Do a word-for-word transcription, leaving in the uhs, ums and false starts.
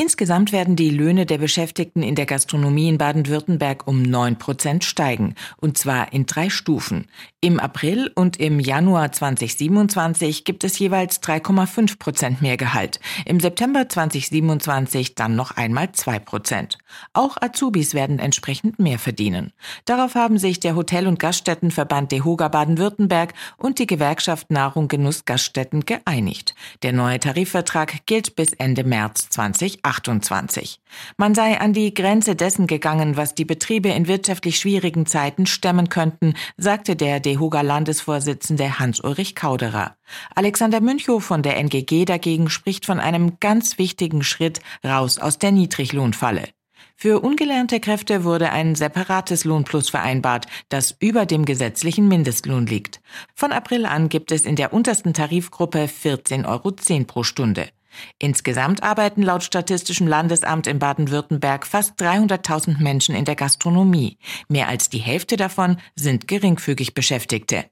Insgesamt werden die Löhne der Beschäftigten in der Gastronomie in Baden-Württemberg um neun Prozent steigen, und zwar in drei Stufen. Im April und im Januar zweitausendsiebenundzwanzig gibt es jeweils drei Komma fünf Prozent mehr Gehalt, im September zweitausendsiebenundzwanzig dann noch einmal zwei Prozent. Auch Azubis werden entsprechend mehr verdienen. Darauf haben sich der Hotel- und Gaststättenverband DEHOGA Baden-Württemberg und die Gewerkschaft Nahrung Genuss Gaststätten geeinigt. Der neue Tarifvertrag gilt bis Ende März zweitausendachtundzwanzig. Man sei an die Grenze dessen gegangen, was die Betriebe in wirtschaftlich schwierigen Zeiten stemmen könnten, sagte der DEHOGA-Landesvorsitzende Hans-Ulrich Kauderer. Alexander Münchow von der N G G dagegen spricht von einem ganz wichtigen Schritt raus aus der Niedriglohnfalle. Für ungelernte Kräfte wurde ein separates Lohnplus vereinbart, das über dem gesetzlichen Mindestlohn liegt. Von April an gibt es in der untersten Tarifgruppe vierzehn Euro zehn pro Stunde. Insgesamt arbeiten laut Statistischem Landesamt in Baden-Württemberg fast dreihunderttausend Menschen in der Gastronomie. Mehr als die Hälfte davon sind geringfügig Beschäftigte.